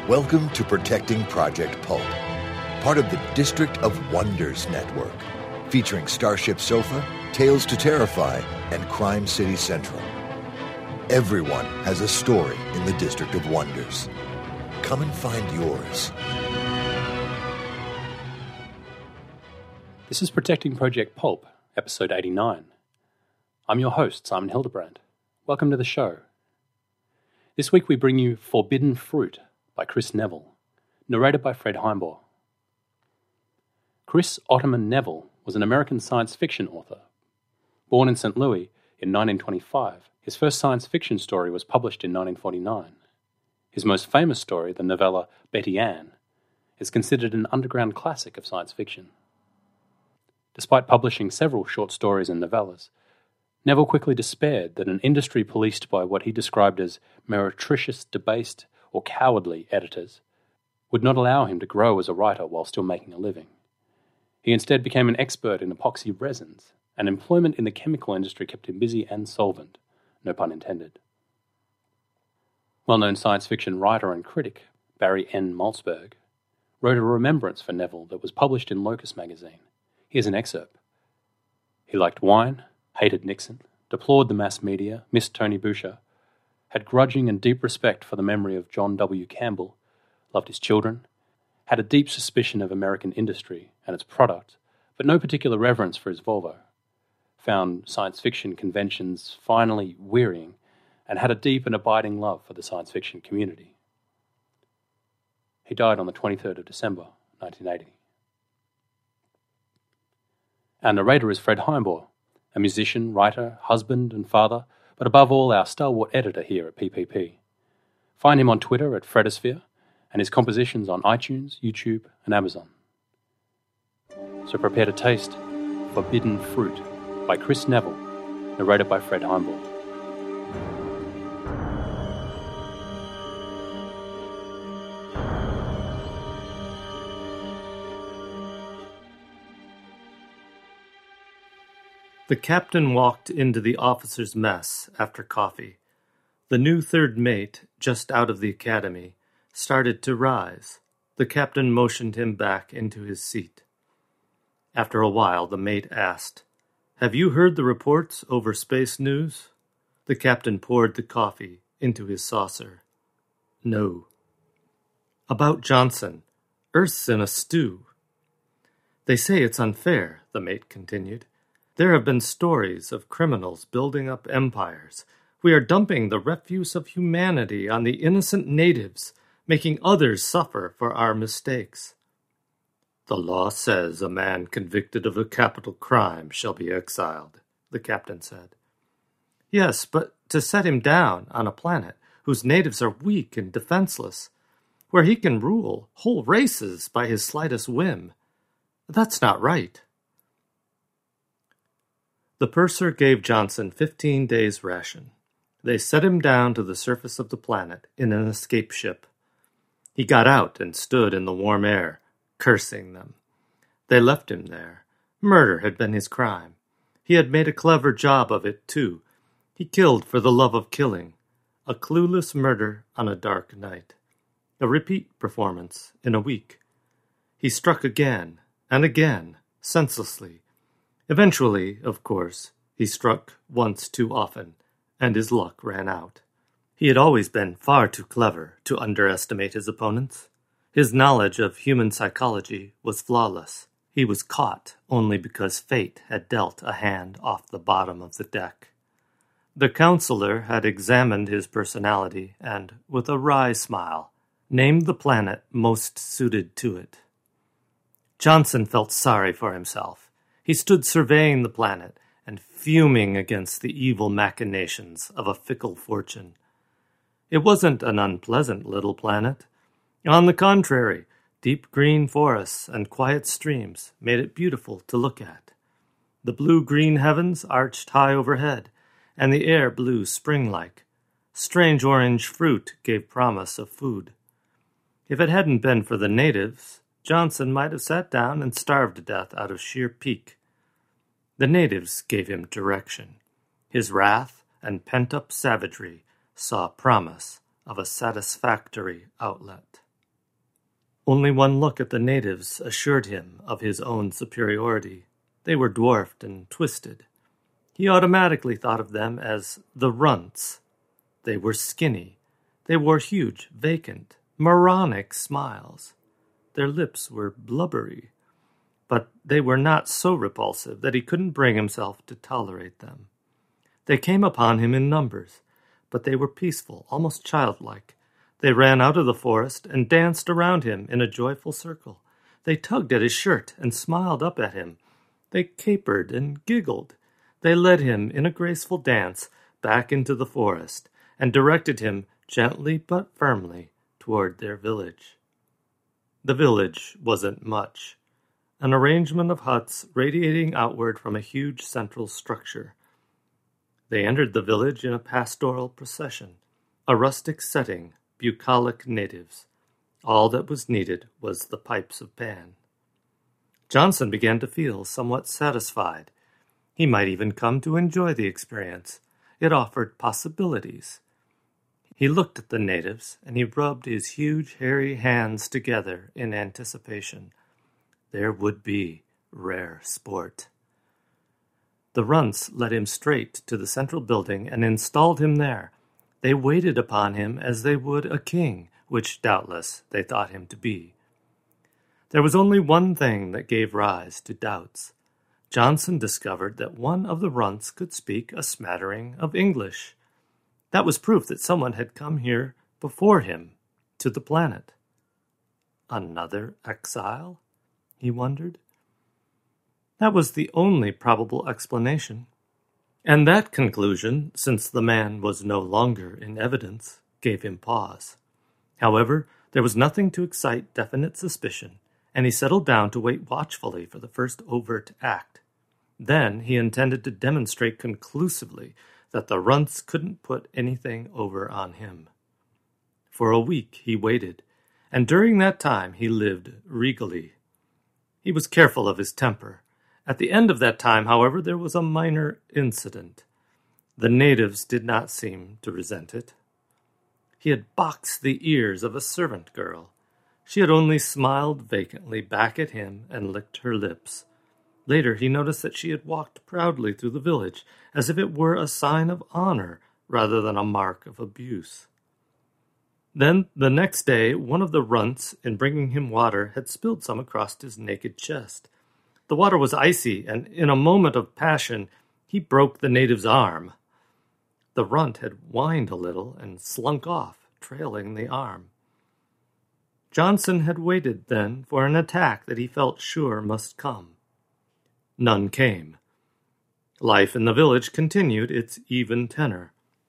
Welcome to Protecting Project Pulp, part of the District of Wonders network, featuring Starship Sofa, Tales to Terrify, and Crime City Central. Everyone has a story in the District of Wonders. Come and find yours. This is Protecting Project Pulp, episode 89. I'm your host, Simon Hildebrand. Welcome to the show. This week we bring you Forbidden Fruit by Chris Neville, narrated by Fred Heimbohr. Chris Ottoman Neville was an American science fiction author. Born in St. Louis in 1925, his first science fiction story was published in 1949. His most famous story, the novella Betty Ann, is considered an underground classic of science fiction. Despite publishing several short stories and novellas, Neville quickly despaired that an industry policed by what he described as meretricious, debased, or cowardly editors would not allow him to grow as a writer while still making a living. He instead became an expert in epoxy resins, and employment in the chemical industry kept him busy and solvent, no pun intended. Well-known science fiction writer and critic Barry N. Malzberg wrote a remembrance for Neville that was published in Locus magazine. Here's an excerpt. He liked wine, hated Nixon, deplored the mass media, missed Tony Boucher, had grudging and deep respect for the memory of John W. Campbell, loved his children, had a deep suspicion of American industry and its product, but no particular reverence for his Volvo, found science fiction conventions finally wearying, and had a deep and abiding love for the science fiction community. He died on the 23rd of December, 1980. Our narrator is Fred Heimbohr, a musician, writer, husband and father, but above all our stalwart editor here at PPP. Find him on Twitter at Fredosphere and his compositions on iTunes, YouTube and Amazon. So prepare to taste Forbidden Fruit by Chris Neville, narrated by Fred Heimbohr. The captain walked into the officer's mess after coffee. The new third mate, just out of the academy, started to rise. The captain motioned him back into his seat. After a while, the mate asked, "Have you heard the reports over Space News?" The captain poured the coffee into his saucer. "No." "About Johnson. Earth's in a stew." "They say it's unfair," the mate continued. "There have been stories of criminals building up empires. We are dumping the refuse of humanity on the innocent natives, making others suffer for our mistakes." "The law says a man convicted of a capital crime shall be exiled," the captain said. "Yes, but to set him down on a planet whose natives are weak and defenseless, where he can rule whole races by his slightest whim, that's not right." The purser gave Johnson 15 days' ration. They set him down to the surface of the planet in an escape ship. He got out and stood in the warm air, cursing them. They left him there. Murder had been his crime. He had made a clever job of it, too. He killed for the love of killing. A clueless murder on a dark night. A repeat performance in a week. He struck again and again, senselessly. Eventually, of course, he struck once too often, and his luck ran out. He had always been far too clever to underestimate his opponents. His knowledge of human psychology was flawless. He was caught only because fate had dealt a hand off the bottom of the deck. The counselor had examined his personality and, with a wry smile, named the planet most suited to it. Johnson felt sorry for himself. He stood surveying the planet and fuming against the evil machinations of a fickle fortune. It wasn't an unpleasant little planet. On the contrary, deep green forests and quiet streams made it beautiful to look at. The blue-green heavens arched high overhead, and the air blew spring-like. Strange orange fruit gave promise of food. If it hadn't been for the natives, Johnson might have sat down and starved to death out of sheer pique. The natives gave him direction. His wrath and pent-up savagery saw promise of a satisfactory outlet. Only one look at the natives assured him of his own superiority. They were dwarfed and twisted. He automatically thought of them as the runts. They were skinny. They wore huge, vacant, moronic smiles. Their lips were blubbery, but they were not so repulsive that he couldn't bring himself to tolerate them. They came upon him in numbers, but they were peaceful, almost childlike. They ran out of the forest and danced around him in a joyful circle. They tugged at his shirt and smiled up at him. They capered and giggled. They led him in a graceful dance back into the forest and directed him gently but firmly toward their village. The village wasn't much. An arrangement of huts radiating outward from a huge central structure. They entered the village in a pastoral procession, a rustic setting, bucolic natives. All that was needed was the pipes of Pan. Johnson began to feel somewhat satisfied. He might even come to enjoy the experience. It offered possibilities. He looked at the natives, and he rubbed his huge, hairy hands together in anticipation. There would be rare sport. The runts led him straight to the central building and installed him there. They waited upon him as they would a king, which doubtless they thought him to be. There was only one thing that gave rise to doubts. Johnson discovered that one of the runts could speak a smattering of English. That was proof that someone had come here before him to the planet. Another exile? He wondered. That was the only probable explanation. And that conclusion, since the man was no longer in evidence, gave him pause. However, there was nothing to excite definite suspicion, and he settled down to wait watchfully for the first overt act. Then he intended to demonstrate conclusively that the runts couldn't put anything over on him. For a week he waited, and during that time he lived regally. He was careful of his temper. At the end of that time, however, there was a minor incident. The natives did not seem to resent it. He had boxed the ears of a servant girl. She had only smiled vacantly back at him and licked her lips. Later he noticed that she had walked proudly through the village, as if it were a sign of honor rather than a mark of abuse. Then, the next day, one of the runts, in bringing him water, had spilled some across his naked chest. The water was icy, and in a moment of passion, he broke the native's arm. The runt had whined a little and slunk off, trailing the arm. Johnson had waited, then, for an attack that he felt sure must come. None came. Life in the village continued its even tenor.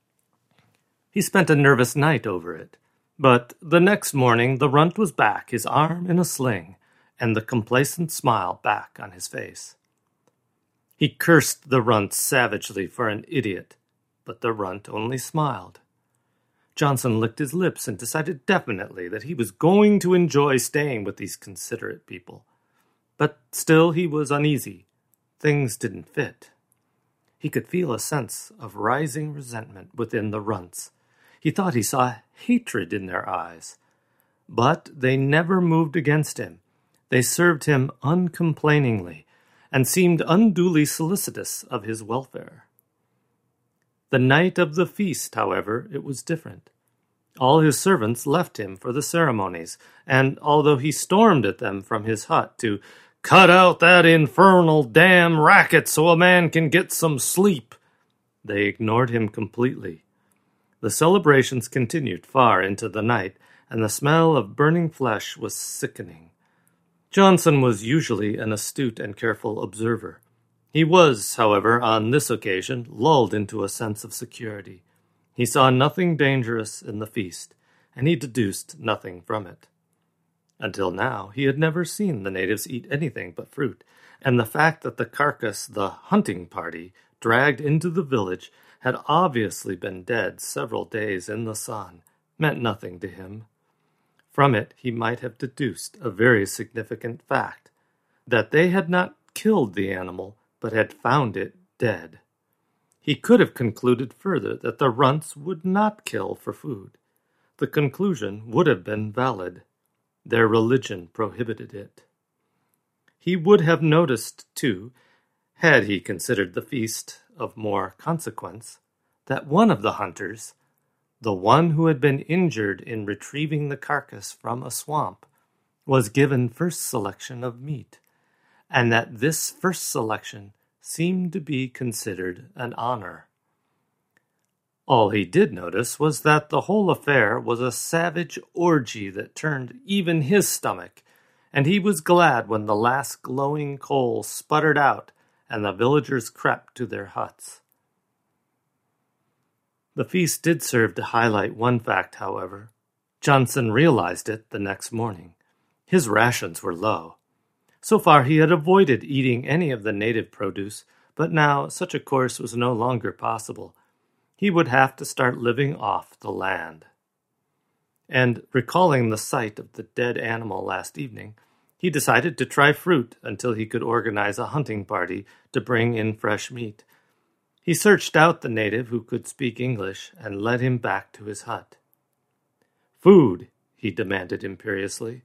He spent a nervous night over it, but the next morning the runt was back, his arm in a sling, and the complacent smile back on his face. He cursed the runt savagely for an idiot, but the runt only smiled. Johnson licked his lips and decided definitely that he was going to enjoy staying with these considerate people. But still he was uneasy. Things didn't fit. He could feel a sense of rising resentment within the runts. He thought he saw hatred in their eyes. But they never moved against him. They served him uncomplainingly and seemed unduly solicitous of his welfare. The night of the feast, however, it was different. All his servants left him for the ceremonies, and although he stormed at them from his hut to "Cut out that infernal damn racket so a man can get some sleep," they ignored him completely. The celebrations continued far into the night, and the smell of burning flesh was sickening. Johnson was usually an astute and careful observer. He was, however, on this occasion, lulled into a sense of security. He saw nothing dangerous in the feast, and he deduced nothing from it. Until now, he had never seen the natives eat anything but fruit, and the fact that the carcass the hunting party dragged into the village had obviously been dead several days in the sun meant nothing to him. From it he might have deduced a very significant fact, that they had not killed the animal, but had found it dead. He could have concluded further that the runts would not kill for food. The conclusion would have been valid. Their religion prohibited it. He would have noticed, too, had he considered the feast of more consequence, that one of the hunters, the one who had been injured in retrieving the carcass from a swamp, was given first selection of meat, and that this first selection seemed to be considered an honor. All he did notice was that the whole affair was a savage orgy that turned even his stomach, and he was glad when the last glowing coal sputtered out and the villagers crept to their huts. The feast did serve to highlight one fact, however. Johnson realized it the next morning. His rations were low. So far he had avoided eating any of the native produce, but now such a course was no longer possible. He would have to start living off the land. And recalling the sight of the dead animal last evening, he decided to try fruit until he could organize a hunting party to bring in fresh meat. He searched out the native who could speak English and led him back to his hut. "Food," he demanded imperiously.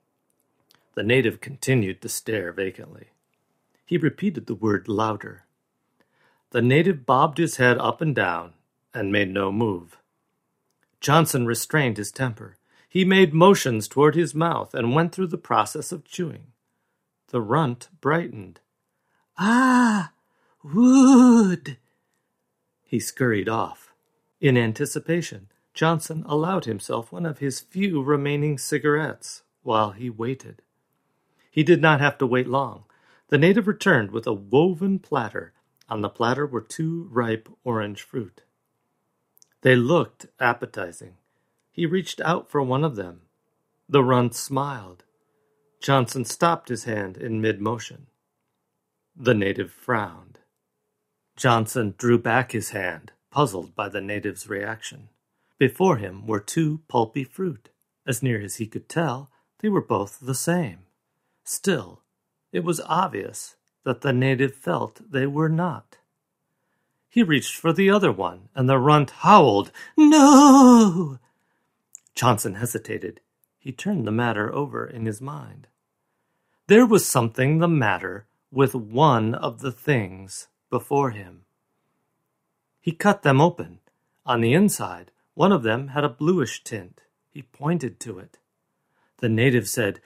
The native continued to stare vacantly. He repeated the word louder. The native bobbed his head up and down and made no move. Johnson restrained his temper. He made motions toward his mouth and went through the process of chewing. The runt brightened. "Ah, wood!" He scurried off. In anticipation, Johnson allowed himself one of his few remaining cigarettes while he waited. He did not have to wait long. The native returned with a woven platter. On the platter were 2 ripe orange fruit. They looked appetizing. He reached out for one of them. The runt smiled. Johnson stopped his hand in mid-motion. The native frowned. Johnson drew back his hand, puzzled by the native's reaction. Before him were 2 pulpy fruit. As near as he could tell, they were both the same. Still, it was obvious that the native felt they were not. He reached for the other one, and the runt howled, "No!" Johnson hesitated. He turned the matter over in his mind. There was something the matter with one of the things before him. He cut them open. On the inside, one of them had a bluish tint. He pointed to it. The native said,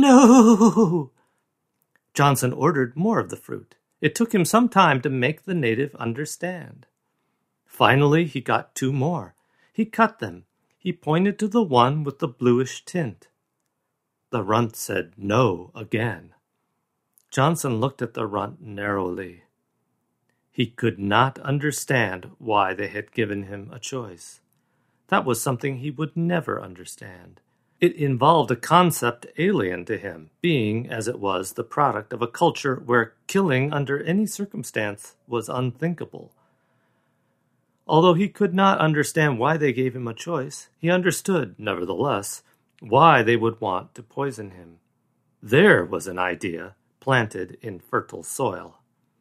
"No!" Johnson ordered more of the fruit. It took him some time to make the native understand. Finally, he got 2 more. He cut them. He pointed to the one with the bluish tint. The runt said no again. Johnson looked at the runt narrowly. He could not understand why they had given him a choice. That was something he would never understand. It involved a concept alien to him, being, as it was, the product of a culture where killing under any circumstance was unthinkable. Although he could not understand why they gave him a choice, he understood, nevertheless, why they would want to poison him. There was an idea planted in fertile soil.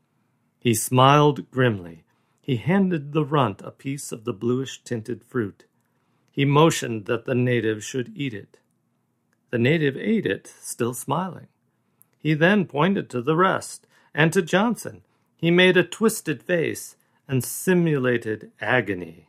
He smiled grimly. He handed the runt a piece of the bluish-tinted fruit. He motioned that the native should eat it. The native ate it, still smiling. He then pointed to the rest, and to Johnson. He made a twisted face and simulated agony.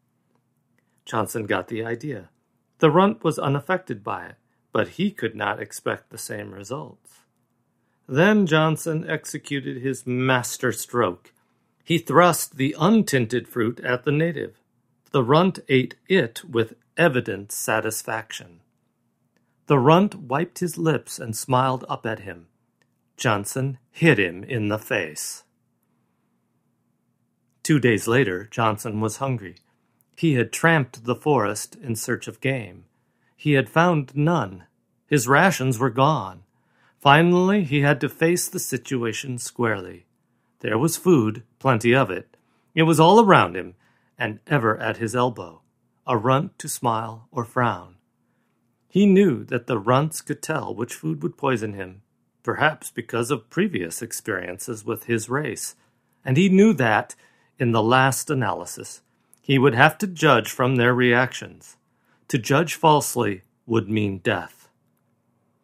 Johnson got the idea. The runt was unaffected by it, but he could not expect the same results. Then Johnson executed his master stroke. He thrust the untinted fruit at the native. The runt ate it with evident satisfaction. The runt wiped his lips and smiled up at him. Johnson hit him in the face. 2 days later, Johnson was hungry. He had tramped the forest in search of game. He had found none. His rations were gone. Finally, he had to face the situation squarely. There was food, plenty of it. It was all around him, and ever at his elbow, a runt to smile or frown. He knew that the runts could tell which food would poison him, perhaps because of previous experiences with his race, and he knew that, in the last analysis, he would have to judge from their reactions. To judge falsely would mean death.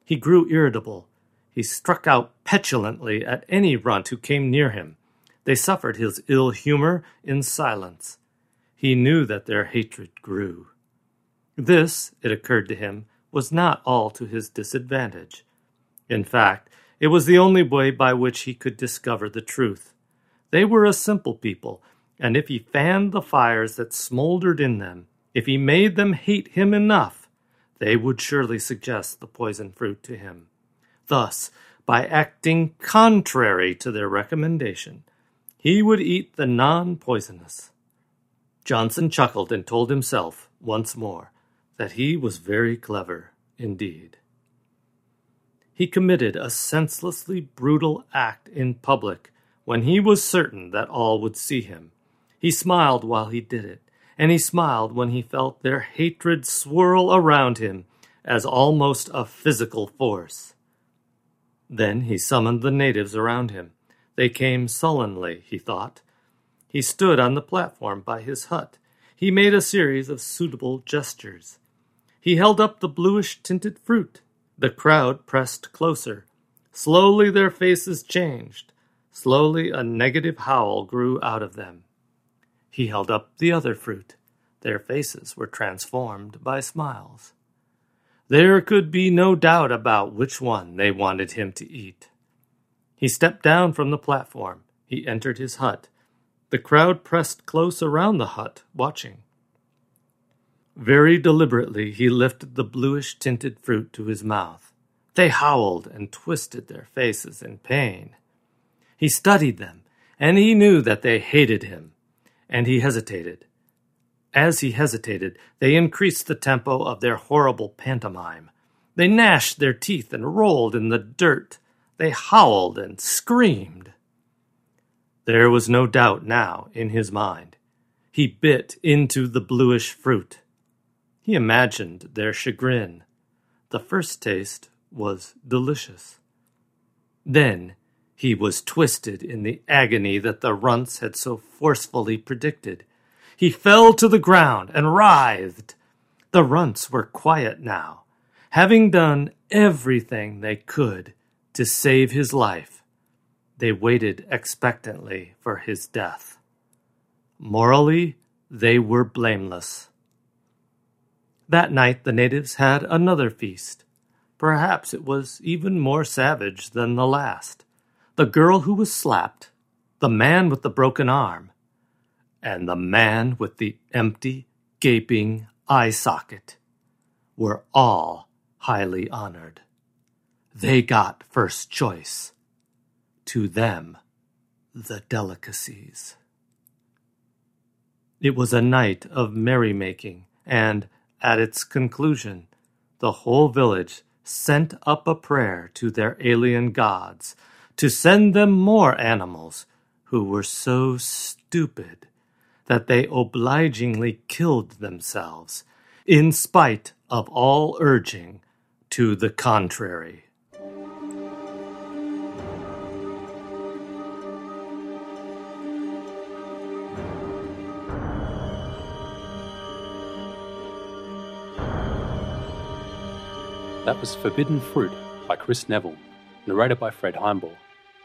He grew irritable. He struck out petulantly at any runt who came near him. They suffered his ill humor in silence. He knew that their hatred grew. This, it occurred to him, was not all to his disadvantage. In fact, it was the only way by which he could discover the truth. They were a simple people, and if he fanned the fires that smoldered in them, if he made them hate him enough, they would surely suggest the poison fruit to him. Thus, by acting contrary to their recommendation, he would eat the non-poisonous. Johnson chuckled and told himself, once more, that he was very clever indeed. He committed a senselessly brutal act in public when he was certain that all would see him. He smiled while he did it, and he smiled when he felt their hatred swirl around him as almost a physical force. Then he summoned the natives around him. They came sullenly, he thought. He stood on the platform by his hut. He made a series of suitable gestures. He held up the bluish-tinted fruit. The crowd pressed closer. Slowly their faces changed. Slowly a negative howl grew out of them. He held up the other fruit. Their faces were transformed by smiles. There could be no doubt about which one they wanted him to eat. He stepped down from the platform. He entered his hut. The crowd pressed close around the hut, watching. Very deliberately he lifted the bluish-tinted fruit to his mouth. They howled and twisted their faces in pain. He studied them, and he knew that they hated him, and he hesitated. As he hesitated, they increased the tempo of their horrible pantomime. They gnashed their teeth and rolled in the dirt. They howled and screamed. There was no doubt now in his mind. He bit into the bluish fruit. He imagined their chagrin. The first taste was delicious. Then he was twisted in the agony that the runts had so forcefully predicted. He fell to the ground and writhed. The runts were quiet now, having done everything they could to save his life. They waited expectantly for his death. Morally, they were blameless. That night the natives had another feast. Perhaps it was even more savage than the last. The girl who was slapped, the man with the broken arm, and the man with the empty, gaping eye socket were all highly honored. They got first choice. To them, the delicacies. It was a night of merrymaking, and, at its conclusion, the whole village sent up a prayer to their alien gods to send them more animals who were so stupid that they obligingly killed themselves, in spite of all urging to the contrary. That was Forbidden Fruit by Chris Neville, narrated by Fred Heimbauer.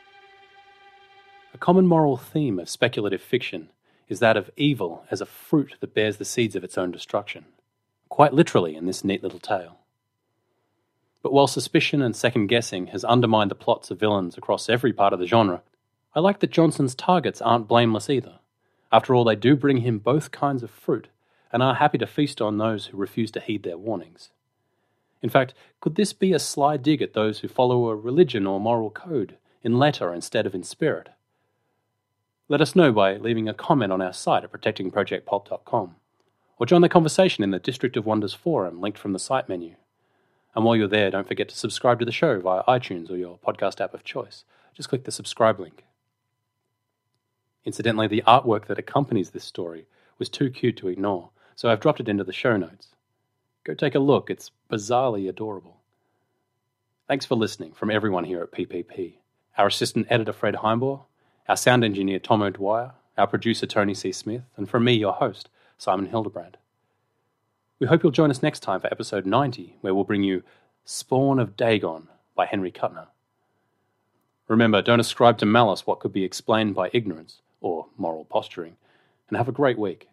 A common moral theme of speculative fiction is that of evil as a fruit that bears the seeds of its own destruction, quite literally in this neat little tale. But while suspicion and second-guessing has undermined the plots of villains across every part of the genre, I like that Johnson's targets aren't blameless either. After all, they do bring him both kinds of fruit, and are happy to feast on those who refuse to heed their warnings. In fact, could this be a sly dig at those who follow a religion or moral code, in letter instead of in spirit? Let us know by leaving a comment on our site at protectingprojectpulp.com, or join the conversation in the District of Wonders forum linked from the site menu. And while you're there, don't forget to subscribe to the show via iTunes or your podcast app of choice. Just click the subscribe link. Incidentally, the artwork that accompanies this story was too cute to ignore, so I've dropped it into the show notes. Go take a look, it's bizarrely adorable. Thanks for listening from everyone here at PPP. Our assistant editor Fred Heimbauer, our sound engineer Tom O'Dwyer, our producer Tony C. Smith, and from me, your host, Simon Hildebrand. We hope you'll join us next time for episode 90, where we'll bring you Spawn of Dagon by Henry Kuttner. Remember, don't ascribe to malice what could be explained by ignorance or moral posturing, and have a great week.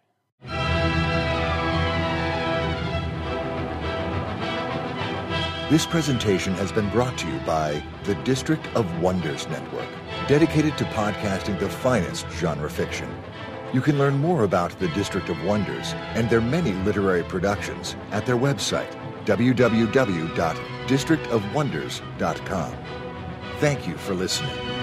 This presentation has been brought to you by the District of Wonders Network, dedicated to podcasting the finest genre fiction. You can learn more about the District of Wonders and their many literary productions at their website, www.districtofwonders.com. Thank you for listening.